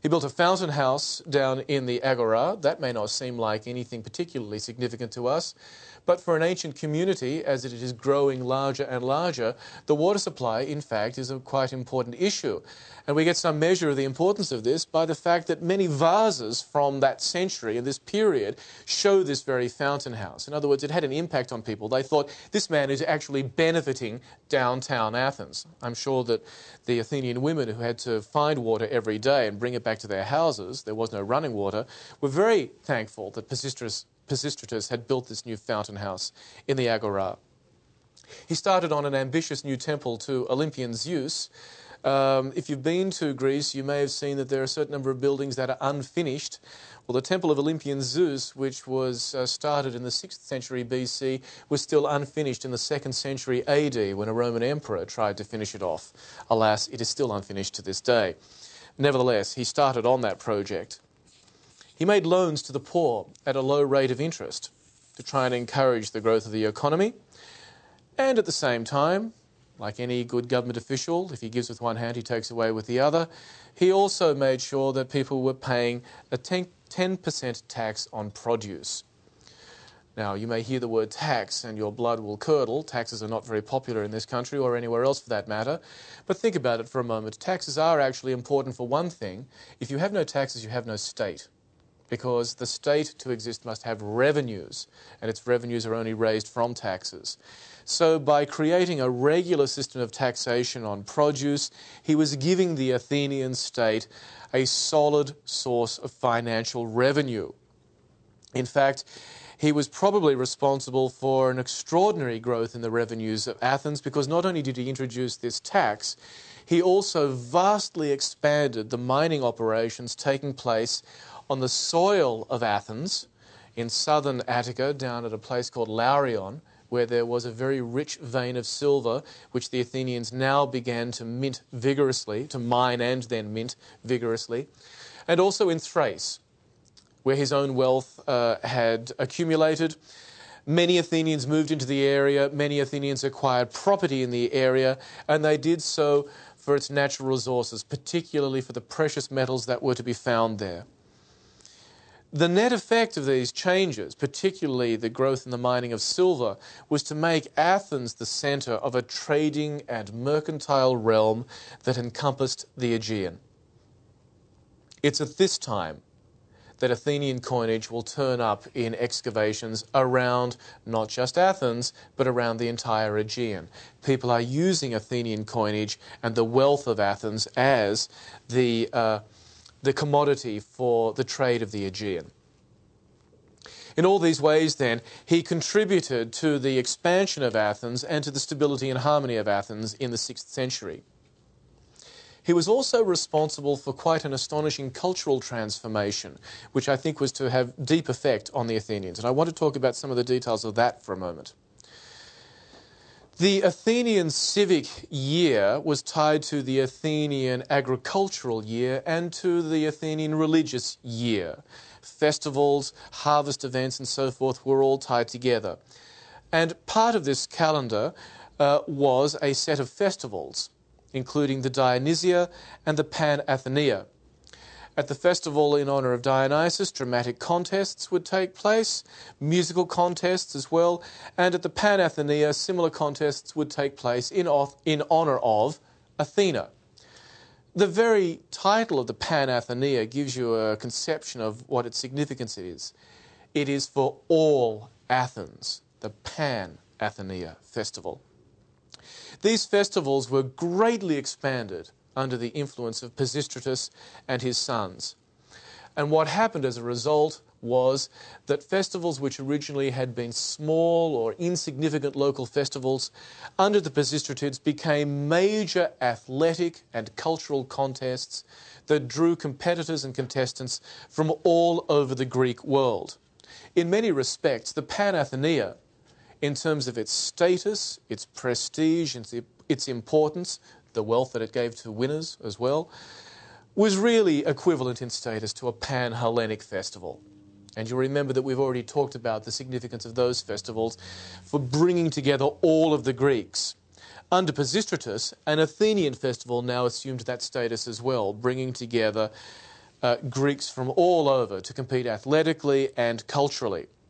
He built a fountain house down in the Agora. That may not seem like anything particularly significant to us, but for an ancient community, as it is growing larger and larger, the water supply, in fact, is a quite important issue. And we get some measure of the importance of this by the fact that many vases from that century and this period show this very fountain house. In other words, it had an impact on people. They thought, this man is actually benefiting downtown Athens. I'm sure that the Athenian women who had to find water every day and bring it back to their houses, there was no running water, were very thankful that Pisistratus had built this new fountain house in the Agora. He started on an ambitious new temple to Olympian Zeus. If you've been to Greece, you may have seen that there are a certain number of buildings that are unfinished. Well, the temple of Olympian Zeus, which was started in the 6th century BC, was still unfinished in the 2nd century AD when a Roman emperor tried to finish it off. Alas, it is still unfinished to this day. Nevertheless, he started on that project. He made loans to the poor at a low rate of interest to try and encourage the growth of the economy. And at the same time, like any good government official, if he gives with one hand, he takes away with the other, he also made sure that people were paying a 10% tax on produce. Now, you may hear the word tax and your blood will curdle. Taxes are not very popular in this country or anywhere else for that matter. But think about it for a moment. Taxes are actually important for one thing. If you have no taxes, you have no state, because the state to exist must have revenues, and its revenues are only raised from taxes. So by creating a regular system of taxation on produce, he was giving the Athenian state a solid source of financial revenue. In fact, he was probably responsible for an extraordinary growth in the revenues of Athens, because not only did he introduce this tax, he also vastly expanded the mining operations taking place on the soil of Athens in southern Attica, down at a place called Laurion, where there was a very rich vein of silver, which the Athenians now began to mint vigorously, to mine and then mint vigorously, and also in Thrace, where his own wealth had accumulated. Many Athenians moved into the area, many Athenians acquired property in the area, and they did so for its natural resources, particularly for the precious metals that were to be found there. The net effect of these changes, particularly the growth in the mining of silver, was to make Athens the centre of a trading and mercantile realm that encompassed the Aegean. It's at this time that Athenian coinage will turn up in excavations around not just Athens, but around the entire Aegean. People are using Athenian coinage and the wealth of Athens as the commodity for the trade of the Aegean. In all these ways, then, he contributed to the expansion of Athens and to the stability and harmony of Athens in the 6th century. He was also responsible for quite an astonishing cultural transformation, which I think was to have deep effect on the Athenians. And I want to talk about some of the details of that for a moment. The Athenian civic year was tied to the Athenian agricultural year and to the Athenian religious year. Festivals, harvest events and so forth were all tied together. And part of this calendar was a set of festivals, including the Dionysia and the Pan-Athenaea. At the festival in honour of Dionysus, dramatic contests would take place, musical contests as well, and at the Pan-Athenaea, similar contests would take place in honour of Athena. The very title of the Pan-Athenaea gives you a conception of what its significance is. It is for all Athens, the Pan-Athenaea festival. These festivals were greatly expanded under the influence of Pisistratus and his sons. And what happened as a result was that festivals which originally had been small or insignificant local festivals under the Pisistratids became major athletic and cultural contests that drew competitors and contestants from all over the Greek world. In many respects, the Pan-Athenaea, in terms of its status, its prestige, its importance, the wealth that it gave to winners as well, was really equivalent in status to a Pan-Hellenic festival. And you'll remember that we've already talked about the significance of those festivals for bringing together all of the Greeks. Under Pisistratus, an Athenian festival now assumed that status as well, bringing together Greeks from all over to compete athletically and culturally.